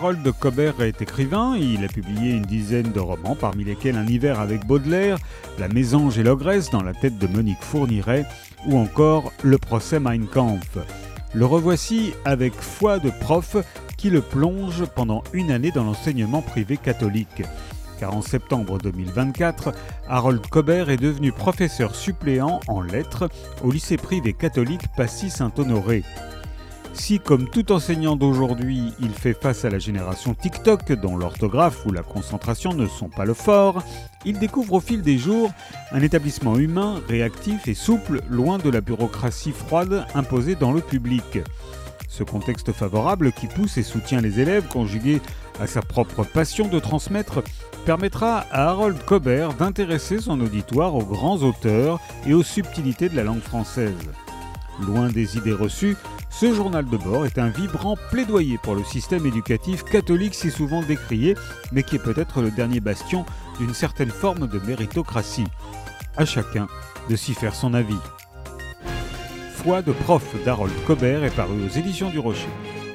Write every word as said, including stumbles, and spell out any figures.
Harold Cobert est écrivain. Il a publié une dizaine de romans, parmi lesquels Un hiver avec Baudelaire, La mésange et l'ogresse dans la tête de Monique Fourniret, ou encore Le procès Mein Kampf. Le revoici avec Foi de prof qui le plonge pendant une année dans l'enseignement privé catholique. Car en septembre deux mille vingt-quatre, Harold Cobert est devenu professeur suppléant en lettres au lycée privé catholique Passy-Saint-Honoré. Si, comme tout enseignant d'aujourd'hui, il fait face à la génération TikTok, dont l'orthographe ou la concentration ne sont pas le fort, il découvre au fil des jours un établissement humain, réactif et souple, loin de la bureaucratie froide imposée dans le public. Ce contexte favorable qui pousse et soutient les élèves, conjugué à sa propre passion de transmettre, permettra à Harold Cobert d'intéresser son auditoire aux grands auteurs et aux subtilités de la langue française. Loin des idées reçues, ce journal de bord est un vibrant plaidoyer pour le système éducatif catholique si souvent décrié, mais qui est peut-être le dernier bastion d'une certaine forme de méritocratie. À chacun de s'y faire son avis. Foi de prof d'Harold Cobert est paru aux éditions du Rocher.